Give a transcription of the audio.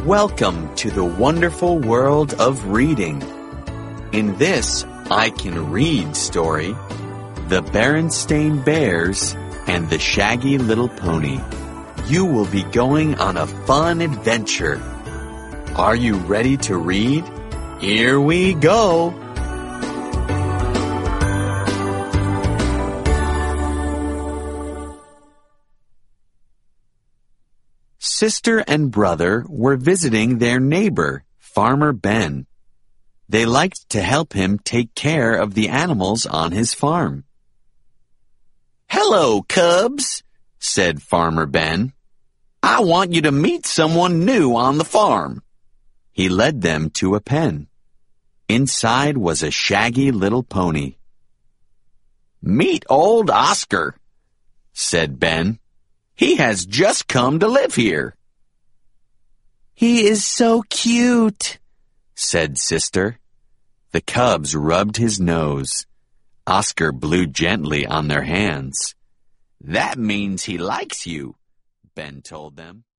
Welcome to the wonderful world of reading. In this I Can Read story, The Berenstain Bears and the Shaggy Little Pony, you will be going on a fun adventure. Are you ready to read? Here we go! Sister and brother were visiting their neighbor, Farmer Ben. They liked to help him take care of the animals on his farm. "Hello, cubs," said Farmer Ben. "I want you to meet someone new on the farm." He led them to a pen. Inside was a shaggy little pony. "Meet old Oscar," said Ben. "He has just come to live here." "He is so cute," said Sister. The cubs rubbed his nose. Oscar blew gently on their hands. "That means he likes you," Ben told them.